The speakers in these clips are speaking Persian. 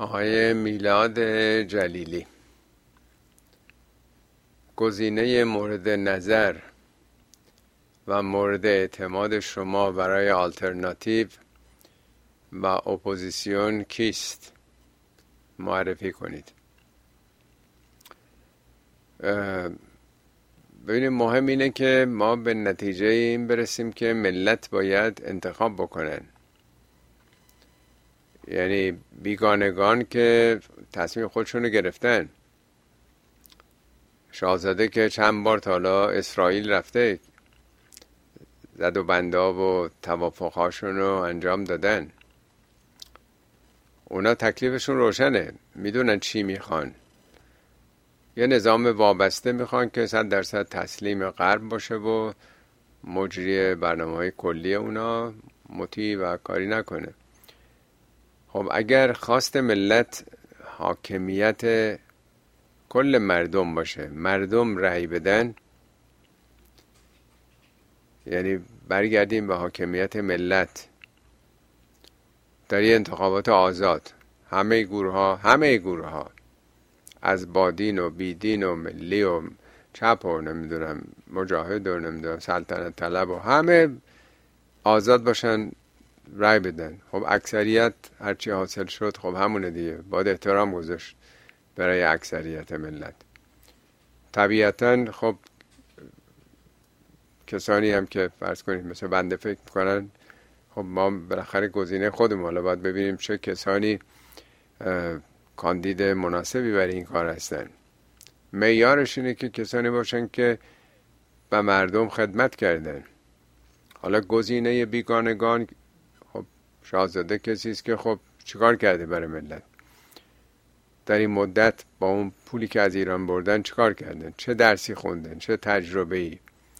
آقای میلاد جلیلی، گزینه مورد نظر و مورد اعتماد شما برای آلترناتیو و اپوزیسیون کیست؟ معرفی کنید. ببینید، مهم اینه که ما به نتیجه این برسیم که ملت باید انتخاب بکنن. یعنی بیگانگان که تصمیم خودشونو گرفتن. شاهزاده که چند بار تا حالا اسرائیل رفته، زد و بندا و توافقهاشون رو انجام دادن. اونا تکلیفشون روشنه، میدونن چی میخوان. یه نظام وابسته میخوان که 100% تسلیم غرب باشه و مجری برنامه‌های کلی اونا مطیع و کاری نکنه. خب اگر خواست ملت حاکمیت کل مردم باشه، مردم رأی بدن، یعنی برگردیم به حاکمیت ملت در یه انتخابات آزاد، همه گروه ها از بادین و بیدین و ملی و چپ و نمیدونم مجاهد و نمیدونم سلطنت طلب و همه آزاد باشن رای بدن. خب اکثریت هرچی حاصل شد خب همونه دیگه، باید احترام گذاشت برای اکثریت ملت. طبیعتا خب کسانی هم که فرض کنید مثل بنده فکر میکنن خب ما بالاخره گزینه خودمون، حالا باید ببینیم چه کسانی کاندید مناسبی برای این کار هستن. معیارش اینه که کسانی باشن که به مردم خدمت کردن. حالا گزینه بیگانگان، خب شاهزاده کسی است که خب چیکار کرده برای ملت در این مدت؟ با اون پولی که از ایران بردن چیکار کردن؟ چه درسی خوندن؟ چه تجربه‌ای؟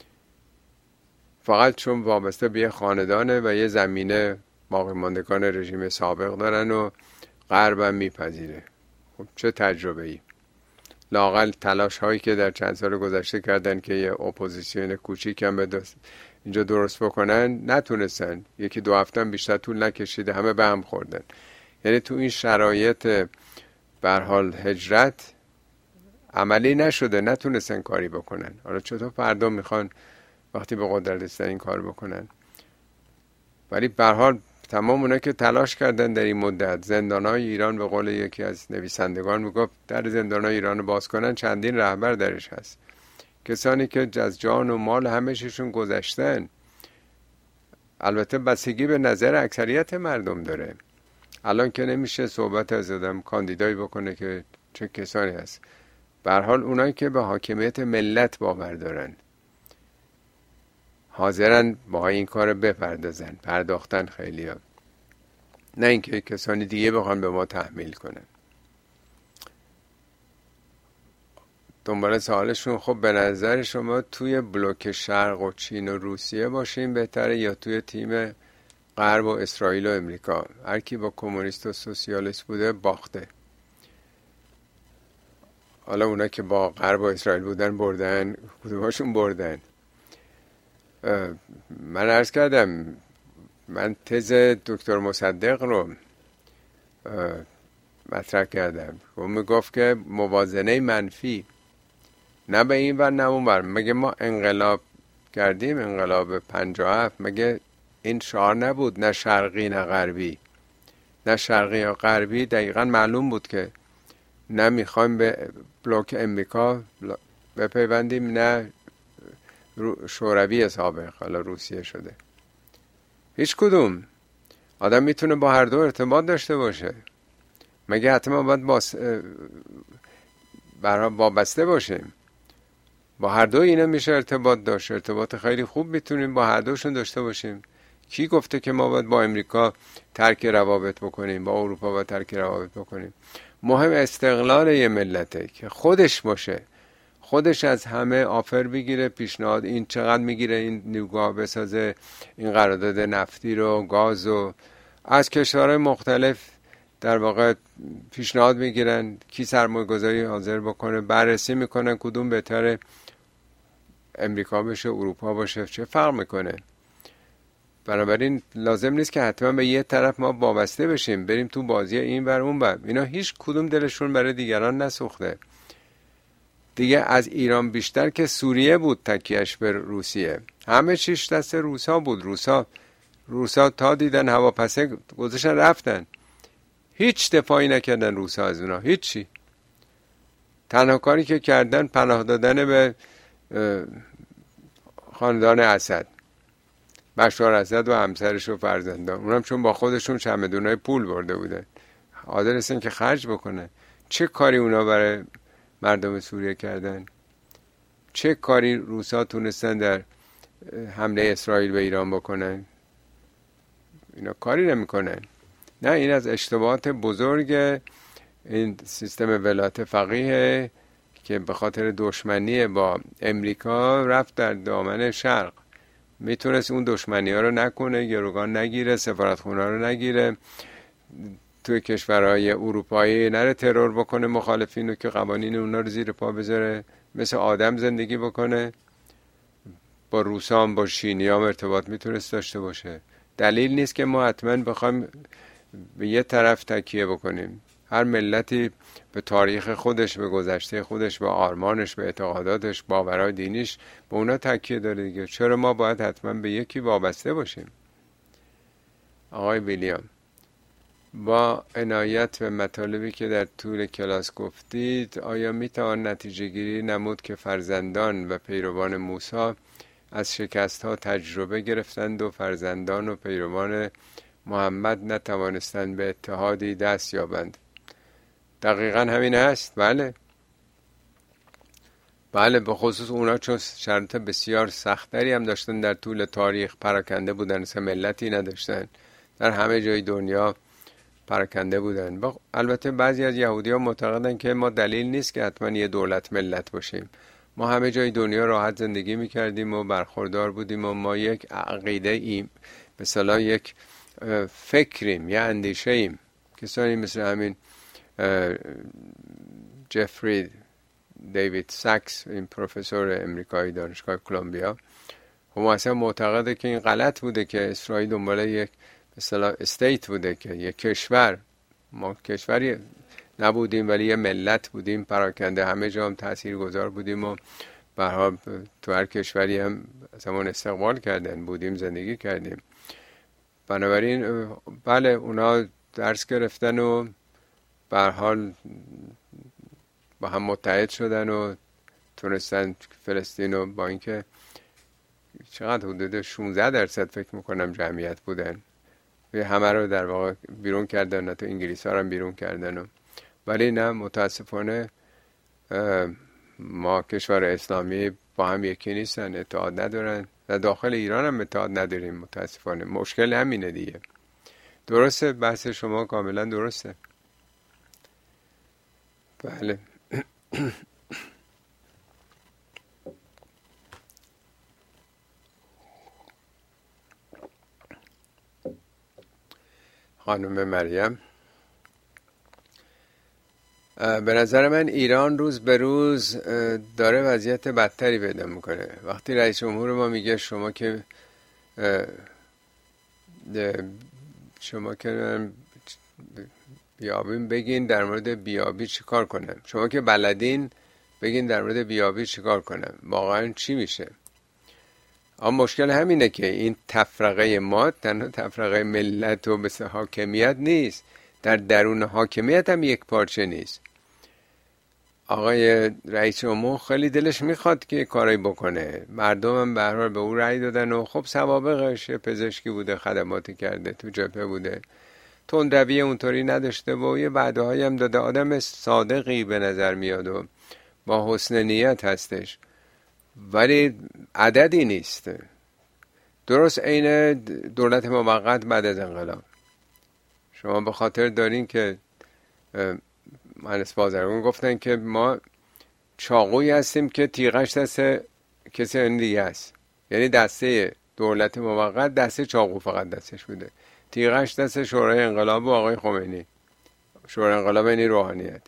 فقط چون وابسته به یه خاندانه و یه زمینه باقی ماندگان رژیم سابق دارن و غربم میپذیره. خب چه تجربه‌ای؟ لااقل تلاش هایی که در چند سال گذشته کردن که یه اپوزیسیون کوچیک هم به اینجا درست بکنن نتونستن. یکی دو هفته هم بیشتر طول نکشیده، همه به هم خوردن. یعنی تو این شرایط به هر حال هجرت عملی نشده، نتونستن کاری بکنن. حالا چطور فردا میخوان وقتی به قدرت رسیدن این کار بکنن؟ ولی به هر حال تمام اونا که تلاش کردن در این مدت، زندانهای ایران به قول یکی از نویسندگان میگفت در زندانهای ایران رو باز کنن چندین رهبر درش هست، کسانی که از جان و مال همشون گذشتن. البته بستگی به نظر اکثریت مردم داره. الان که نمیشه صحبت از آدم کاندیدایی بکنه که چه کسانی هست. به هر حال اونایی که به حاکمیت ملت باور دارن حاضرن با این کار بپردازن، پرداختن خیلی ها. نه اینکه کسانی دیگه بخوان به ما تحمیل کنن. دنبال سوالشون، خب به نظر شما توی بلوک شرق و چین و روسیه باشیم بهتره یا توی تیم غرب و اسرائیل و امریکا؟ هر کی با کمونیست و سوسیالیست بوده باخته. حالا اونا که با غرب و اسرائیل بودن بردن، کدوماشون بردن؟ من عرض کردم، من تز دکتر مصدق رو مطرح کردم. اون میگفت که موازنه منفی، نه به این ور نه اون ور. مگه ما انقلاب کردیم، انقلاب 57، مگه این شعار نبود نه شرقی نه غربی؟ نه شرقی یا غربی. دقیقا معلوم بود که نه میخوایم به بلوک امریکا بپیوندیم نه شوروی سابق، حالا روسیه شده. هیچ کدوم. آدم میتونه با هر دو ارتباط داشته باشه. مگه حتما باید وابسته باشیم؟ با هر دو اینا میشه ارتباط داشت. ارتباط خیلی خوب میتونیم با هر دوشون داشته باشیم. کی گفته که ما باید با امریکا ترک روابط بکنیم، با اروپا باید ترک روابط بکنیم؟ مهم استقلال یه ملته که خودش باشه، خودش از همه آفر بگیره، پیشنهاد این چقدر میگیره، این نیروگاه بسازه، این قرارداد نفتی رو، گاز رو. از کشورهای مختلف در واقع پیشنهاد میگیرن کی سرمایه گذاری حاضر بکنه، بررسی میکنن کدوم بهتره، امریکا باشه اروپا باشه، چه فرق میکنه؟ بنابراین لازم نیست که حتما به یه طرف ما وابسته بشیم، بریم تو بازی این ور اون ور. اینا هیچ کدوم دلشون برای دیگران نسوخته دیگه. از ایران بیشتر که سوریه بود تکیهش به روسیه، همه چیش دست روسا بود. روسا تا دیدن هواپسه گذاشتن رفتن، هیچ دفاعی نکردن روسا از اونا، هیچی. تنها کاری که کردن پناه دادن به خاندان اسد، بشار اسد و همسرش و فرزندان، اونم چون با خودشون چمدونای پول برده بودن، حاضر هستن که خرج بکنه. چه کاری اونا برای مردم سوریه کردن؟ چه کاری روسا تونستن در حمله اسرائیل به ایران بکنن؟ اینا کاری نمیکنن. نه، این از اشتباهات بزرگ این سیستم ولایت فقیه که به خاطر دشمنی با امریکا رفت در دامن شرق. میتونست اون دشمنی ها رو نکنه، گروگان نگیره، سفارتخونه ها رو نگیره، توی کشورهای اروپایی نره ترور بکنه مخالفین رو که قوانین اونا رو زیر پا بذاره، مثل آدم زندگی بکنه. با روسان با شینیام ارتباط میتونست داشته باشه. دلیل نیست که ما حتما بخوایم به یه طرف تکیه بکنیم. هر ملتی به تاریخ خودش، به گذشته خودش، به آرمانش، به اعتقاداتش، باورهای دینیش، به اونا تکیه داره دیگه. چرا ما باید حتما به یکی وابسته باشیم؟ آقای ویلیام، با عنایت به مطالبی که در طول کلاس گفتید، آیا میتوان نتیجه گیری نمود که فرزندان و پیروان موسی از شکست ها تجربه گرفتند و فرزندان و پیروان محمد نتوانستند به اتحادی دست یابند؟ دقیقا همین هست. بله، به خصوص اونا چون شرط بسیار سختری هم داشتن در طول تاریخ، پراکنده بودن، سه ملتی نداشتن، در همه جای دنیا پراکنده بودن. البته بعضی از یهودی ها معتقدن که ما دلیل نیست که حتما یه دولت ملت باشیم، ما همه جای دنیا راحت زندگی میکردیم و برخوردار بودیم و ما یک عقیده ایم، مثلا یک فکریم، یه اندیشه ایم. کسانی مثل همین جفری دیوید ساکس، این پروفسور امریکایی دانشگاه کلمبیا، هم اصلا معتقده که این غلط بوده که اسرائیل دنبال یک مثلا استیت بوده، که یک کشور. ما کشوری نبودیم ولی یه ملت بودیم پراکنده، همه جا هم تاثیرگذار بودیم و به هر حال تو هر کشوری هم از همون استقبال کردن بودیم، زندگی کردیم. بنابراین بله، اونا درس گرفتن و به هر حال با هم متحد شدن و تونستن فلسطین رو، با اینکه چقدر حدود 16% فکر میکنم جمعیت بودن، همه رو در واقع بیرون کردن، نه تو انگلیس ها رو بیرون کردن ولی نه، متاسفانه ما کشور اسلامی با هم یکی نیستن، اتحاد ندارن، و داخل ایران هم اتحاد نداریم متاسفانه. مشکل همینه دیگه. درسته، بحث شما کاملا درسته. بله. خانم مریم، به نظر من ایران روز به روز داره وضعیت بدتری پیدا میکنه. وقتی رئیس جمهور ما میگه شما که بیابین بگین در مورد بیابی چی کار کنم، شما که بلدین بگین در مورد بیابی چی کار کنم، واقعا چی میشه؟ اما مشکل همینه که این تفرقه ما تنها تفرقه ملت و بس حاکمیت نیست، در درون حاکمیت هم یک پارچه نیست. آقای رئیس جمهور خیلی دلش میخواد که کاری بکنه، مردم هم به هر حال به او رأی دادن و خب سوابقش پزشکی بوده، خدماتی کرده، تو جبهه بوده، تندروی اونطوری نداشته و یه وعده‌هایی هم داده. آدم صادقی به نظر میاد و با حسن نیت هستش، ولی عددی نیست. درست عین دولت موقت بعد از انقلاب. شما به خاطر دارین که مهندس بازرگان گفتن که ما چاقویی هستیم که تیغش دست کسی دیگه است، یعنی دسته دولت موقت دسته چاقو فقط دستش بوده، تیغش دست شورای انقلاب و آقای خمینی. شورای انقلاب یعنی روحانیت.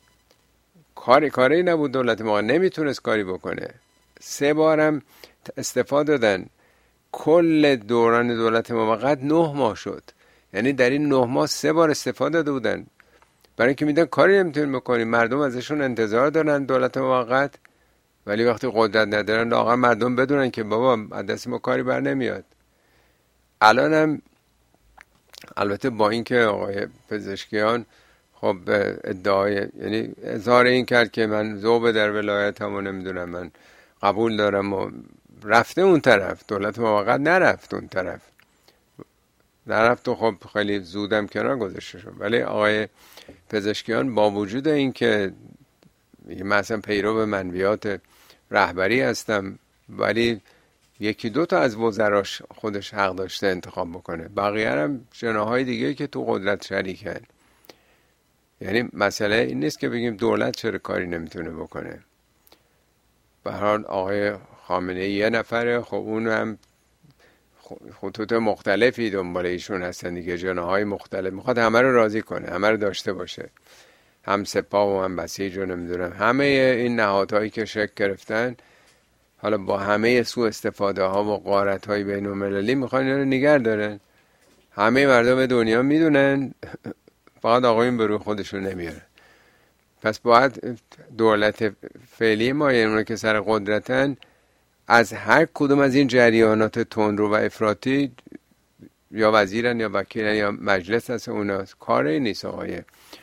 کاری نبود، دولت موقت نمیتونست کاری بکنه. 3 بارم استعفا دادن. کل دوران دولت موقت 9 ماه شد. یعنی در این 9 ماه 3 بار استعفا داده بودن، برای اینکه میدن کاری نمیتونیم بکنیم، مردم ازشون انتظار دارن دولت موقت، ولی وقتی قدرت ندارن لااقل مردم بدونن که بابا از دست ما کاری بر نمیاد. الان هم البته با اینکه آقای پزشکیان خب ادعای یعنی اظهار این کرد که من ذوب در ولایتم و نمیدونم من قبول دارم و رفته اون طرف، دولت موقت نرفت اون طرف، نرفت و خب خیلی زودم کنار گذاشته شد. ولی آقای پزشکیان با وجود این که من اصلا پیرو منویات رهبری هستم، ولی یکی دو تا از وزراش خودش حق داشته انتخاب بکنه، بقیه هم جناهای دیگه که تو قدرت شریکن. یعنی مسئله این نیست که بگیم دولت چرا کاری نمیتونه بکنه. به هر حال آقای خامنه‌ای یه نفره، خب اون هم خطوط مختلفی دنبال ایشون هستن دیگه، جناهای مختلف، میخواد همه رو راضی کنه، همه رو داشته باشه، هم سپاه و هم بسیج و نمیدونم همه این نهادهایی که شکل گرفتن، حالا با همه سوء استفاده ها و غارت های بین المللی میخوان اینا رو نگه دارن. همه مردم دنیا میدونن، فقط آقایون به روی خودشون نمیاره. پس باید دولت فعلی ما، یعنی اونا که سر قدرتن، از هر کدوم از این جریانات تندرو و افراطی یا وزیرن یا وکیلن یا مجلس هست، اونا کاری نیست. آقای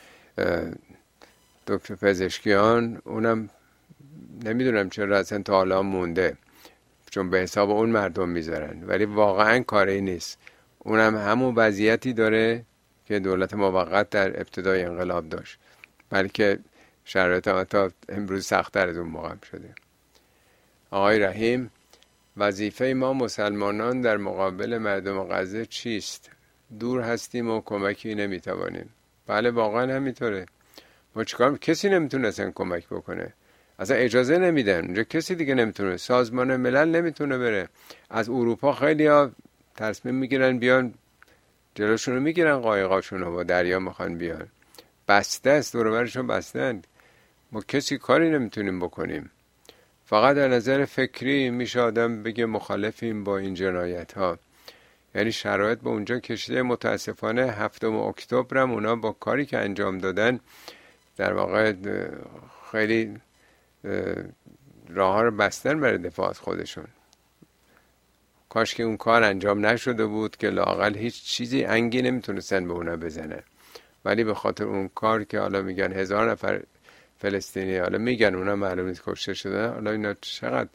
دکتر پزشکیان اونم نمیدونم چرا اصلا تا حالا مونده، چون به حساب اون مردم میذارن، ولی واقعا کاری نیست. اونم همون وضعیتی داره که دولت موقت در ابتدای انقلاب داشت، بلکه شرایط هم تا امروز سخت‌تر از اون موقع شده. آقای رحیم: وظیفه ما مسلمانان در مقابل مردم غزه چیست؟ دور هستیم و کمکی نمیتوانیم. بله واقعا همینطوره. ما چیکار؟ کسی نمیتونه اصلا کمک بکنه، اصلا اجازه نمیدن اونجا، کسی دیگه نمیتونه، سازمان ملل نمیتونه بره. از اروپا خیلی ها تصمیم میگیرن بیان جلوشون رو میگیرن، قایقاشون رو با دریا میخوان بیان، بسته است، دور و برشون بستن. ما کسی کاری نمیتونیم بکنیم. فقط در نظر فکری میشه آدم بگه مخالفیم با این جنایت ها. یعنی شرایط به اونجا کشیده. متاسفانه 7 اکتبر هم اونا با کاری که انجام دادن در واقع خیلی راه ها رو بستن برای دفاع از خودشون. کاش که اون کار انجام نشده بود که لااقل هیچ چیزی انگی نمیتونستن به اونا بزنن، ولی به خاطر اون کار که حالا میگن 1000 نفر فلسطینی، حالا میگن اونا معلوم نیست کشته شدن، حالا اینا چقدر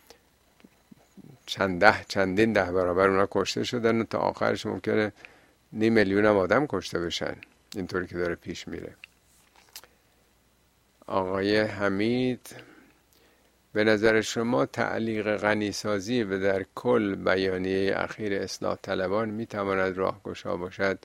چندین ده برابر اونا کشته شدن و تا آخرش ممکنه 500,000 هم آدم کشته بشن، اینطوری که داره پیش میره. آقای حمید: به نظر شما تعلیق غنیسازی و در کل بیانیه اخیر اصلاح طلبان میتواند راهگشا باشد؟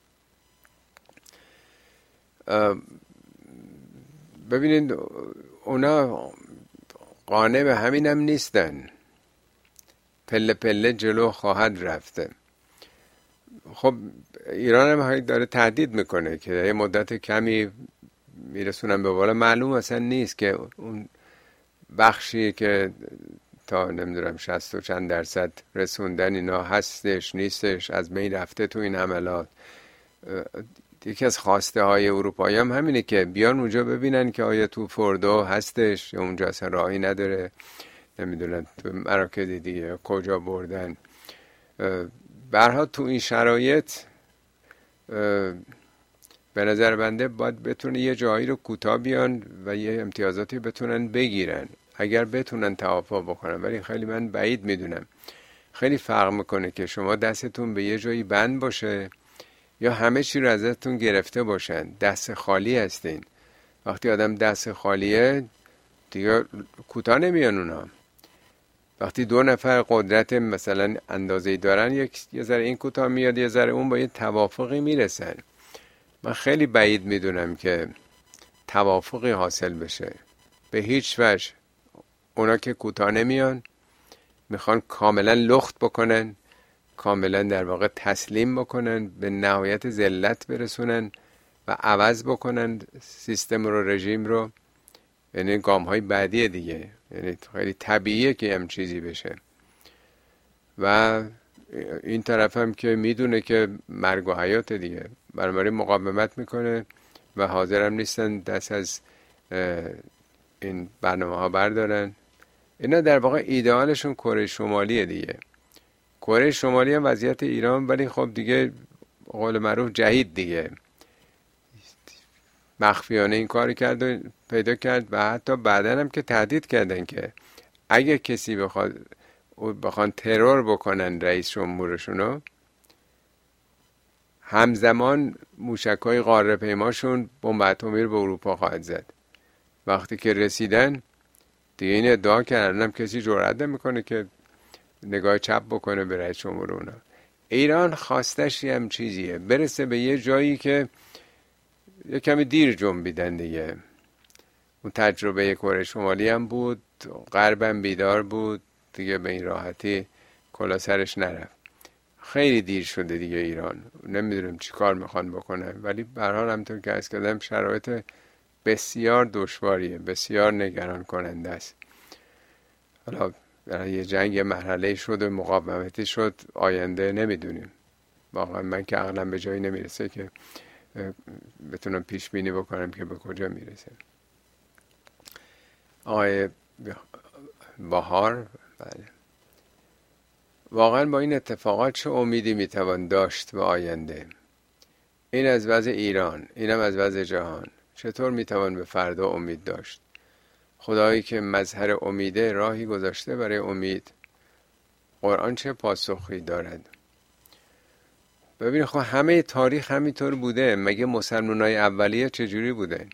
ببینید اونا قانع به همین هم نیستن، پله پله جلو خواهد رفته. خب ایران هم داره تهدید میکنه که یه مدت کمی میرسونن به بالا، معلوم اصلا نیست که اون بخشی که تا نمیدونم 60 و چند درصد رسوندن اینا هستش نیستش، از بین رفته تو این حملات. یکی از خواسته های اروپایی هم همینه که بیان اونجا ببینن که آیا تو فردو هستش یا اونجا اصلا راهی نداره، نمیدونن تو مراکز دیگه کجا بردن. برها تو این شرایط به نظر بنده باید بتونه یه جایی رو کوتاه بیان و یه امتیازاتی بتونن بگیرن اگر بتونن توافق بکنن، ولی خیلی من بعید میدونم. خیلی فرق میکنه که شما دستتون به یه جایی بند باشه یا همه چی رو ازتون گرفته باشن، دست خالی هستین. وقتی آدم دست خالیه دیگه کوتاه نمیان اونا. وقتی 2 نفر قدرت مثلا اندازه‌ای دارن، یه ذره این کوتاه میاد یه ذره اون، با یه توافقی میرسن. من خیلی بعید میدونم که توافقی حاصل بشه، به هیچ وجه. اونا که کوتاه نمیان، میخوان کاملا لخت بکنن، کاملا در واقع تسلیم بکنن، به نهایت ذلت برسونن و عوض بکنن سیستم رو، رژیم رو. یعنی گام های بعدی دیگه، یعنی خیلی طبیعیه که هم چیزی بشه. و این طرف هم که میدونه که مرگ و حیات دیگه، بنابراین مقاومت میکنه و حاضر هم نیستن دست از این برنامه ها بردارن. اینا در واقع ایدئالشون کره شمالیه دیگه. کره شمالی هم وضعیت ایران، ولی خب دیگه قول معروف جهید دیگه، مخفیانه این کاری کرد و پیدا کرد و حتی بعدن هم که تهدید کردن که اگه کسی بخوان ترور بکنن رئیس جمهورشونو، همزمان موشک‌های قاره پیماشون بمب اتمی رو به اروپا خواهد زد. وقتی که رسیدن دیگه این ادعا کردن کسی جرئت نمیکنه که نگاه چپ بکنه به رئیس جمهور اونا. ایران خواستش هم چیزیه، برسه به یه جایی که یه کمی دیر جنبیدن دیگه. اون تجربه کره شمالی هم بود، غربم بیدار بود دیگه، به این راحتی کلا سرش نرفت. خیلی دیر شده دیگه ایران، نمیدونم چی کار میخوان بکنن، ولی به هر حال همونطور که عرض کردم شرایط بسیار دشواریه، بسیار نگران کننده است. حالا یه جنگ مرحله شد و مقاومتی شد، آینده نمیدونیم واقعا. من که عقلم به جایی نمیرسه که بتونم پیش بینی بکنم که به کجا میرسه. آقای بهار، بله، واقعا با این اتفاقات چه امیدی میتوان داشت به آینده؟ این از وضع ایران، اینم از وضع جهان. چطور میتوان به فردا امید داشت؟ خدایی که مظهر امیده راهی گذاشته برای امید. قرآن چه پاسخی دارد؟ ببین خب همه تاریخ همینطور بوده. مگه مسلمانای اولیه چجوری بودن؟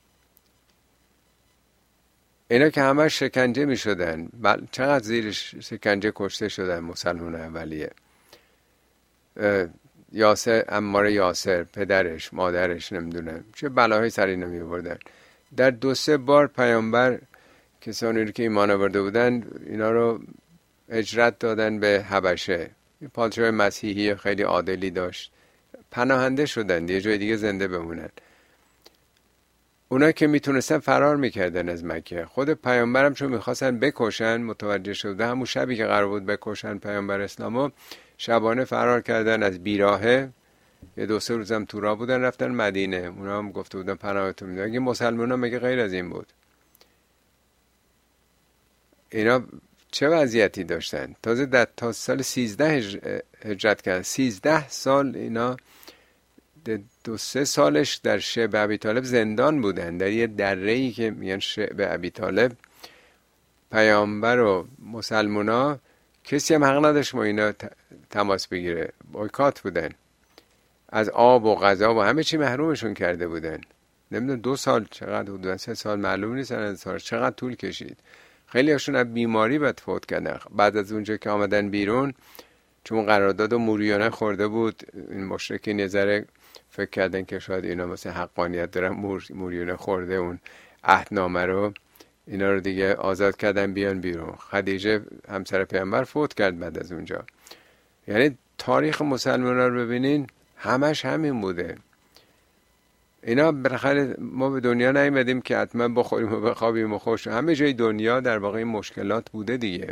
اینا که همه شکنجه می شدن. چقدر زیر شکنجه کشته شدن مسلمان اولیه. یاسر، عمار یاسر، پدرش، مادرش، نمیدونم چه بلاهای سر اینا می بردن. در 2-3 بار پیامبر کسانی رو که ایمان آورده بودن اینا رو هجرت دادن به حبشه. یه پادشاه مسیحی خیلی عادلی داشت، پناهنده شدن یه جای دیگه زنده بمونن. اونا که میتونستن فرار میکردن از مکه. خود پیامبرم چون میخواستن بکشن، متوجه شده همون شبی که قرار بود بکشن پیامبر اسلامو، شبانه فرار کردن از بیراهه. یه 2-3 روزم تو راه بودن رفتن مدینه. اونا هم گفته بودن پناهتون میدن. اگه مسلمان ها مگه غیر از این بود؟ اینا چه وضعیتی داشتن؟ تازه تا سال 13 هجرت کردن. 13 سال اینا 2-3 سالش در شعب ابی طالب زندان بودن، در یه دره‌ای که میگن شعب ابی طالب. پیامبر و مسلمونا کسی هم حق نداشت با اینا تماس بگیره، بایکات بودن، از آب و غذا و همه چی محرومشون کرده بودن. نمیدونم 2 سال چقدر حدودا 3 سال معلوم نیست از چقدر طول کشید. خیلی هاشون از بیماری بعد فوت کردن. بعد از اونجا که آمدن بیرون، چون قرارداد و موریانه خورده بود، این مشرکین یه ذره فکر کردن که شاید اینا مثلا حقانیت دارن، موریانه خورده اون عهدنامه رو، اینا رو دیگه آزاد کردن بیان بیرون. خدیجه همسر پیامبر فوت کرد بعد از اونجا. یعنی تاریخ مسلمان‌ها رو ببینین همش همین بوده. اینا بالاخره ما به دنیا نیومدیم که حتما بخوریم و بخوابیم و خوش. همه جای دنیا در واقع این مشکلات بوده دیگه.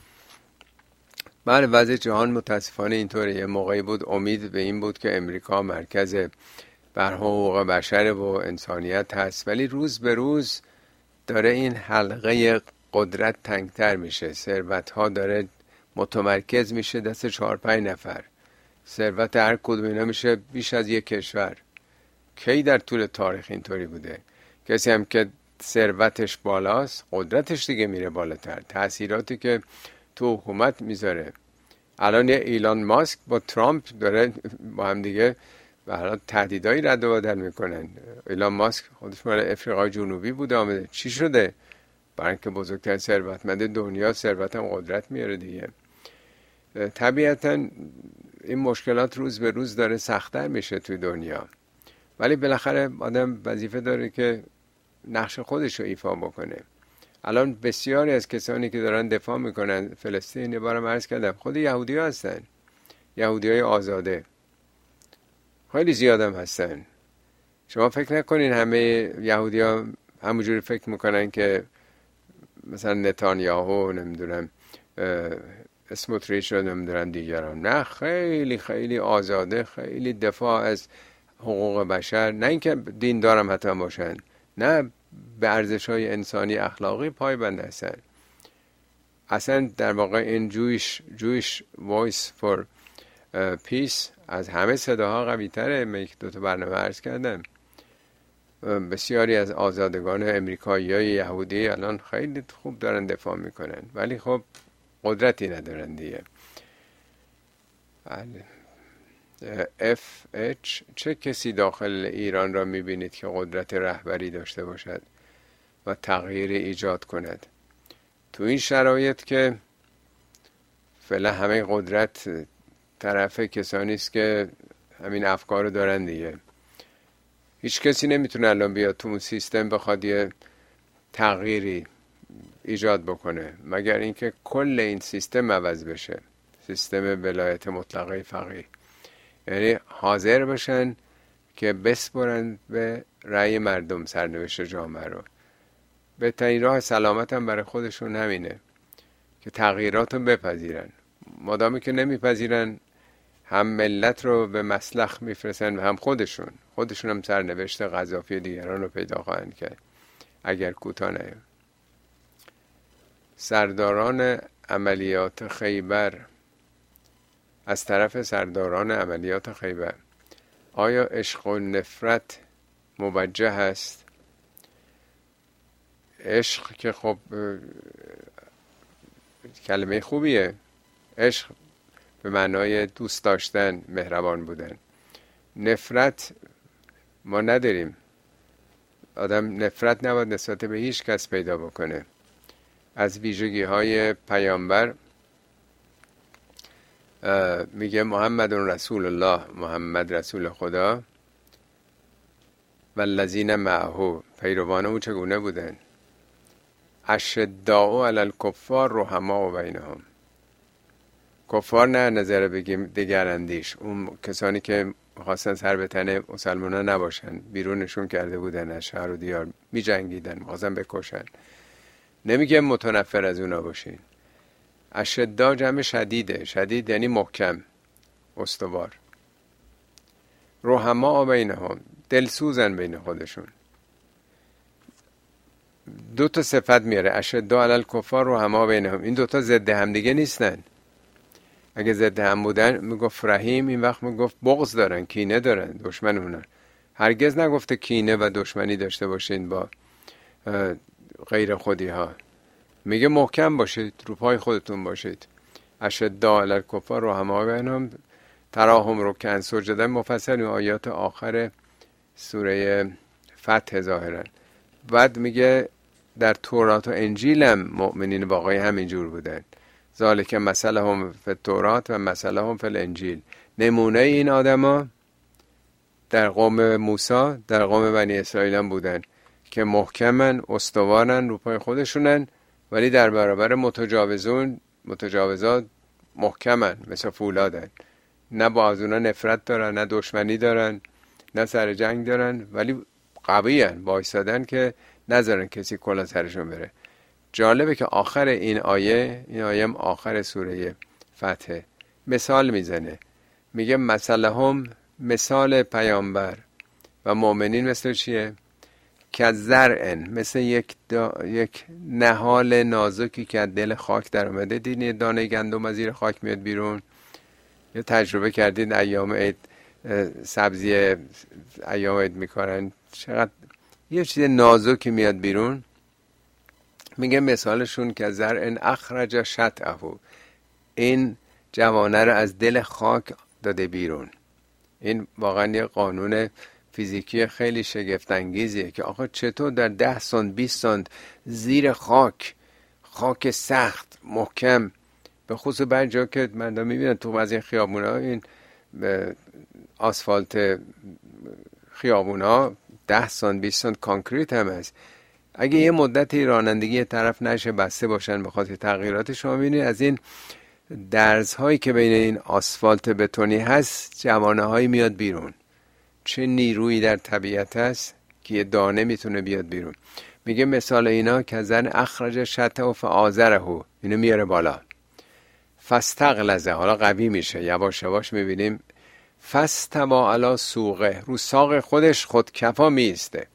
بله وضع جهان متاسفانه اینطوره. یه موقعی بود امید به این بود که امریکا مرکز بر حقوق بشر و انسانیت هست، ولی روز به روز داره این حلقه قدرت تنگتر میشه. ثروت ها داره متمرکز میشه دست 4-5 نفر. ثروت هر کدوم اینا میشه بیش از یک کشور. کی در طول تاریخ اینطوری بوده؟ کسی هم که ثروتش بالاست قدرتش دیگه میره بالاتر، تأثیراتی که تو حکومت میذاره. الان یه ایلان ماسک با ترامپ داره با هم دیگه به هر حال تهدیدایی رد و بدل میکنن. ایلان ماسک خودش مال افریقای جنوبی بوده، آمده چی شده؟ برای اینکه بزرگترین ثروتمند دنیا، ثروت هم قدرت میاره دیگه. طبیعتا این مشکلات روز به روز داره سخت‌تر میشه توی دنیا، ولی بالاخره آدم وظیفه داره که نقش خودش رو ایفا بکنه. الان بسیاری از کسانی که دارن دفاع میکنن فلسطین، یه بارم عرض کردم، خود یهودی ها هستن، یهودی های آزاده خیلی زیادم هستن. شما فکر نکنین همه یهودی ها همونجوری فکر میکنن که مثلا نتانیاهو نمیدونم اسموتریچ رو نمیدونن دیگران، نه خیلی خیلی آزاده، خیلی دفاع از حقوق بشر، نه اینکه دین دارم حتما باشن، نه به ارزش‌های انسانی اخلاقی پایبند هستن. اصلا در واقع این Jewish Voice for Peace از همه صداها قوی تره. من یک دوتا برنامه عرض کردم، بسیاری از آزادگان امریکایی های یهودی الان خیلی خوب دارن دفاع میکنن، ولی خب قدرتی ندارن دیگه. چه کسی داخل ایران را میبینید که قدرت رهبری داشته باشد و تغییر ایجاد کند تو این شرایط که فعلا همه قدرت طرف کسانی است که همین افکار رو دارن دیگه. هیچ کسی نمیتونه الان بیاد تو اون سیستم بخواد یه تغییری ایجاد بکنه مگر اینکه کل این سیستم عوض بشه، سیستم ولایت مطلقه فقیه، یعنی حاضر باشن که بسپرن به رأی مردم سرنوشت جامعه رو. بهترین راه سلامت هم برای خودشون همینه که تغییرات رو بپذیرن. مادامی که نمیپذیرن، هم ملت رو به مسلخ میفرستن و هم خودشون هم سرنوشت قذافی دیگران رو پیدا خواهند کرد اگر کوتاه نیاد. سرداران عملیات خیبر، از طرف سرداران عملیات خیبر، آیا عشق و نفرت موجه است؟ عشق که خب کلمه خوبیه، عشق به معنای دوست داشتن، مهربان بودن. نفرت ما نداریم، آدم نفرت نباید نسبت به هیچ کس پیدا بکنه. از ویژگی های پیامبر میگه محمد رسول الله، محمد رسول خدا، و الذین معه، پیروان او چگونه بودن؟ اشداء علی الکفار رحماء بینهم. کفار نه نظر بگیم دگراندیش، اون کسانی که خواستن سر به تن مسلمانان نباشن، بیرونشون کرده بودن از شهر و دیار، می جنگیدن، خواستن بکشن. نمیگه متنفر از اونا باشین. اشداء جمع شدیده، شدید یعنی محکم، استوار. رحماء بینهم، دلسوزن بین خودشون. دو تا صفت میاره، اشداء علی الکفار رحماء بینهم. این دوتا ضد هم دیگه نیستن. اگه ضد هم بودن میگفت رحیم، این وقت میگفت بغض دارن، کینه دارن، دشمنونن. هرگز نگفته کینه و دشمنی داشته باشین با غیر خودی ها. میگه محکم باشید، رو پای خودتون باشید. اشداء علی الکفار رحماء بینهم تراهم رکعا سجدا، مفصل این آیات آخر سوره فتح ظاهرا. بعد میگه در تورات و انجیل هم مؤمنین واقعی همینجور بودن. ذالک مثلهم فی التورات و مثلهم فی الانجیل. نمونه این آدما در قوم موسی، در قوم بنی اسرائیل هم بودن که محکمن، استوارن، رو پای خودشونن، ولی در برابر متجاوزات محکمن، مثل فولادن. نه با از اونا نفرت دارن، نه دشمنی دارن، نه سر جنگ دارن، ولی قویان، وایسادن که نذارن کسی کلا سرشون بره. جالبه که آخر این آیه هم آخر سوره فتح مثال میزنه، میگه مثلهم، مثال پیامبر و مؤمنین مثل چیه؟ که زرعن، مثل یک نهال نازکی که از دل خاک در اومده. دیدین دانه گندم از زیر خاک میاد بیرون؟ یه تجربه کردین ایام عید سبزی ایام عید میکارن، چقدر یه چیز نازکی میاد بیرون. میگه مثالشون که زرعن اخرج شطأه، این جوانه رو از دل خاک داده بیرون. این واقعا یه قانون فیزیکی خیلی شگفت انگیزیه که آقا چطور در 10 سانت 20 سانت زیر خاک سخت محکم، به خصوص بعضی جا که مردم میبینن تو از این خیابونا، این آسفالت خیابونا 10 سانت 20 سانت کانکریت هم هست. اگه یه مدتی رانندگی طرف نشه، بسته باشن به خاطر تغییرات، شما میبینید از این درزهایی که بین این آسفالت بتونی هست جوانه هایی میاد بیرون. چه نیرویی در طبیعت هست که یه دانه میتونه بیاد بیرون. میگه مثال اینا که زن اخرج شطأه و فآزره، اینو میاره بالا. فاستغلظ، حالا قوی میشه، یواش یواش میبینیم فاستوی علی سوقه، رو ساق خودش خودکفا میسته.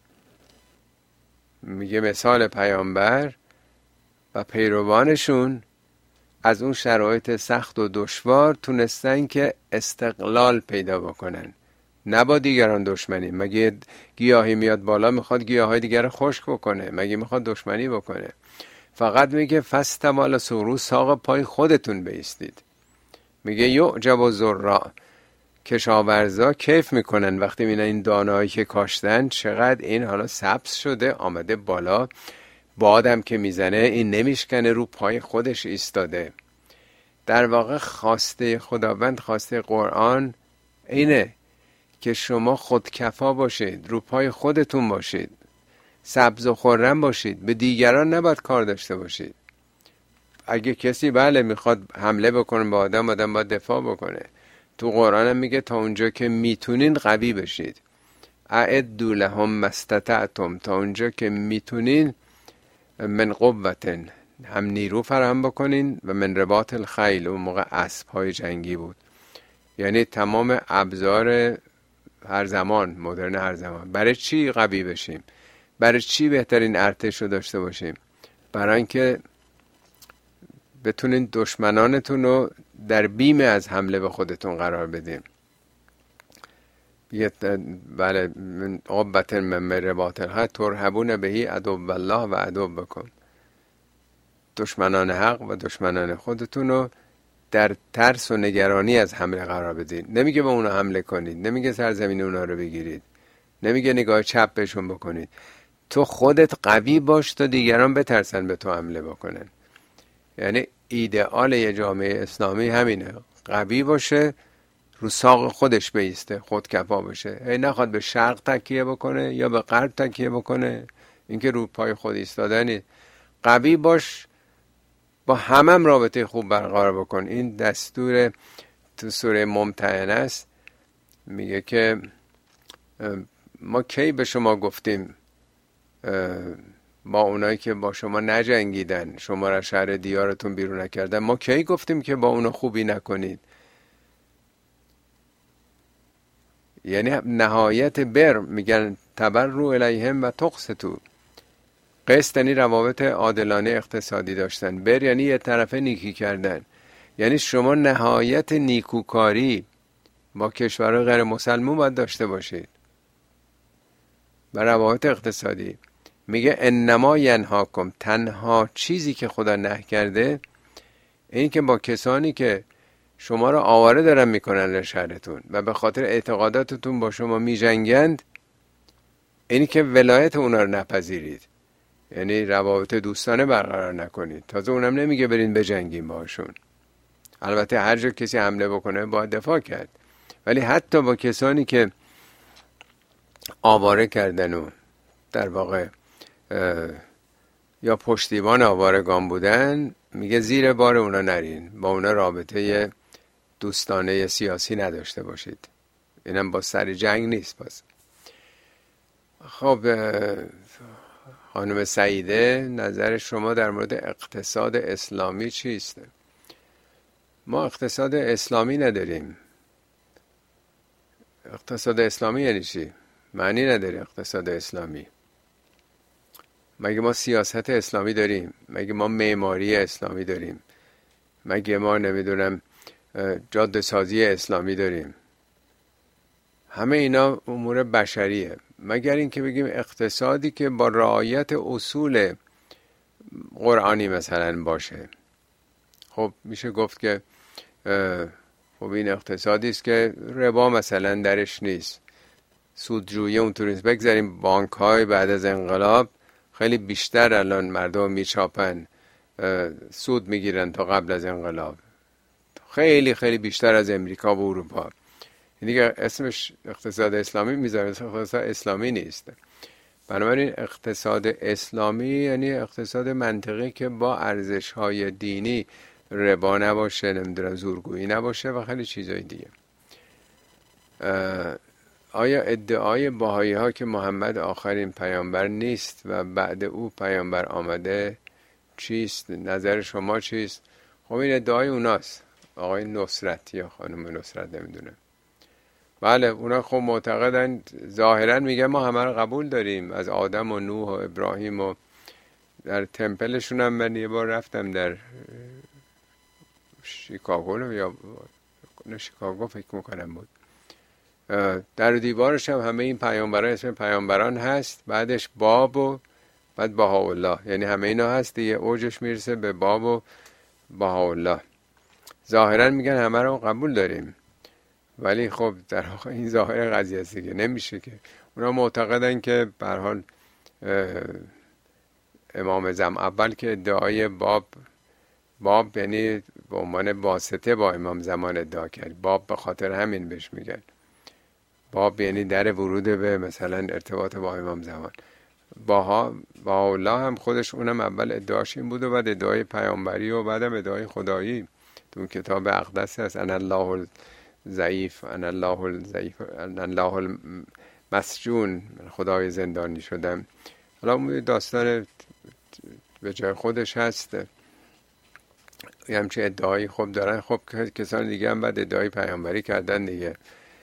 میگه مثال پیامبر و پیروانشون از اون شرایط سخت و دشوار تونستن که استقلال پیدا بکنن، نه با دیگران دشمنی. مگه گیاهی میاد بالا میخواد گیاهای دیگر رو خشک بکنه؟ مگه میخواد دشمنی بکنه؟ فقط میگه فاستوی علی سوقه، رو ساق پای خودتون بایستید. میگه یعجب الزراع، کشاورزا کیف میکنن وقتی میبینن این دانه‌هایی که کاشتن چقدر این حالا سبز شده آمده بالا، بادم که میزنه این نمیشکنه، رو پای خودش ایستاده. در واقع خواسته خداوند، خواسته قرآن اینه که شما خودکفا باشید، رو پای خودتون باشید، سبز و خرم باشید، به دیگران نباید کار داشته باشید. اگه کسی بله میخواد حمله بکنه به آدم باید دفاع بکنه. تو قرآن هم میگه تا اونجا که میتونین قوی بشید، اعدوا لهم ما استطعتم، تا اونجا که میتونین، من قوتن، هم نیرو فراهم بکنین، و من رباط الخیل، اون موقع اسب های جنگی بود، یعنی تمام ابزار هر زمان، مدرن هر زمان. برای چی قوی بشیم؟ برای چی بهترین ارتش رو داشته باشیم؟ برای اینکه بتونین دشمنانتون رو در بیم از حمله به خودتون قرار بدیم. بله، من قوة من رباط الخیل ترهبون بهی عدو الله و عدو بکن، دشمنان حق و دشمنان خودتون رو در ترس و نگرانی از حمله قرار بدید. نمیگه به اونا حمله کنید، نمیگه سرزمین اونا رو بگیرید، نمیگه نگاه چپ بهشون بکنید. تو خودت قوی باش تا دیگران بترسن به تو حمله بکنن. یعنی ایدئال یه جامعه اسلامی همینه، قوی باشه، رو ساق خودش بیسته، خودکفا باشه، نخواد به شرق تکیه بکنه یا به غرب تکیه بکنه، اینکه رو پای خود ایستادنی. قوی باش، با همم رابطه خوب برقرار بکن. این دستور تو سوره ممتحنه است. میگه که ما کی به شما گفتیم با اونایی که با شما نجنگیدن، شما را شهر دیارتون بیرون نکردن، ما کی گفتیم که با اونا خوبی نکنید؟ یعنی نهایت بر، میگن تبروا الیهم و تقسطوا. قسط یعنی روابط عادلانه اقتصادی داشتن، بر یعنی یه طرفه نیکی کردن. یعنی شما نهایت نیکوکاری با کشورهای غیر مسلمون باید داشته باشید و روابط اقتصادی. میگه انما ینهاکم، تنها چیزی که خدا نهی کرده این که با کسانی که شما را آواره دارن میکنن لشهرتون و به خاطر اعتقاداتتون با شما میجنگند، اینی که ولایت اونا رو نپذیرید، یعنی روابط دوستانه برقرار نکنید. تازه اونم نمیگه برین بجنگیم باشون. البته هر جا کسی حمله بکنه باید دفاع کرد، ولی حتی با کسانی که آواره کردن و در واقع یا پشتیبان آوارگان بودن، میگه زیر بار اونا نرین، با اونا رابطه دوستانه سیاسی نداشته باشید. اینم با سر جنگ نیست. باز خب خانم سعیده، نظر شما در مورد اقتصاد اسلامی چیست؟ ما اقتصاد اسلامی نداریم. اقتصاد اسلامی یعنی چی؟ معنی نداره اقتصاد اسلامی. مگه ما سیاست اسلامی داریم؟ مگه ما معماری اسلامی داریم؟ مگه ما نمیدونم جاده سازی اسلامی داریم؟ همه اینا امور بشریه، مگر اینکه بگیم اقتصادی که با رعایت اصول قرآنی مثلا باشه. خب میشه گفت که خب این اقتصادی است که ربا مثلا درش نیست، سودجویی اونطوری نیست. بگذاریم بانک های بعد از انقلاب خیلی بیشتر الان مردم میچاپن، سود میگیرن تا قبل از انقلاب، خیلی خیلی بیشتر از امریکا و اروپا. دیگه اسمش اقتصاد اسلامی میذاره، اقتصاد اسلامی نیست. بنابراین اقتصاد اسلامی یعنی اقتصاد منطقی که با ارزش‌های دینی، ربا نباشه، نمیدونم زورگویی نباشه و خیلی چیزای دیگه. آیا ادعای بهایی ها که محمد آخرین پیامبر نیست و بعد او پیامبر آمده چیست؟ نظر شما چیست؟ خب این ادعای اوناست، آقای نصرت یا خانم نصرت نمیدونم. بله اونا خب معتقدن، ظاهرا میگه ما همه رو قبول داریم، از آدم و نوح و ابراهیم، و در تمپلشون هم من یه بار رفتم در شیکاگو یا شیکاگو فکر میکنم بود، در دیوارش هم همه این پیامبران اسم پیامبران هست، بعدش باب و بعد بهاءالله، یعنی همه اینا هست دیگه، اوجش میرسه به باب و بهاءالله. ظاهرا میگن همه رو قبول داریم، ولی خب در واقع این ظاهر قضیه است دیگه، نمیشه که. اونا معتقدن که به هر حال امام زمان اول که ادعای باب یعنی به عنوان واسطه با امام زمان ادعا کرد، باب به خاطر همین بهش میگن باب، یعنی در ورود به مثلا ارتباط با امام زمان. بهاءالله هم خودش اونم اول ادعاش این بود و بعد ادعای پیامبری و بعدم ادعای خدایی. تو کتاب اقدس هست انا الله الضعیف انا الله الضعیف انا الله المسجون، خدای زندانی شدم. حالا اون داستان به جای خودش هست، یه همچه ادعایی خب دارن. خب کسان دیگه هم بعد ادعای پیامبری کردن دیگه،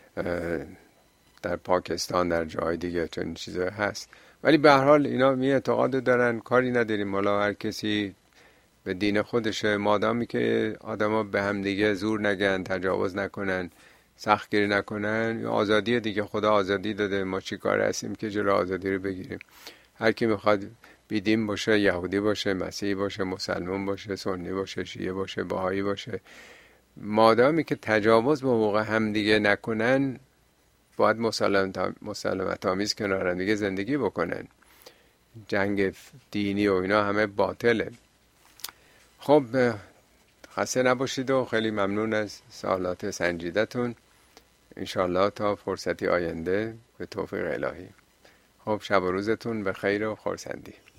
در پاکستان در جای دیگه چون چیزا هست، ولی به هر حال اینا می اعتقاد دارن، کاری نداریم، حالا هر کسی به دین خودشه، مادامی که آدما به هم دیگه زور نگن، تجاوز نکنن، سختگیری نکنن، آزادی دیگه، خدا آزادی داده، ما چی کار هستیم که جلو آزادی رو بگیریم؟ هر کی میخواد بیدین باشه، یهودی باشه، مسیحی باشه، مسلمان باشه، سنی باشه، شیعه باشه، بهایی باشه، مادامی که تجاوز به حقوق هم دیگه نکنن، باید مسالمت آمیز کنار هم دیگه زندگی بکنن. جنگ دینی و اینا همه باطله. خب خسته نباشید و خیلی ممنون از سوالات سنجیدتون. انشالله تا فرصتی آینده به توفیق الهی. خب شب و روزتون به خیر و خرسندی.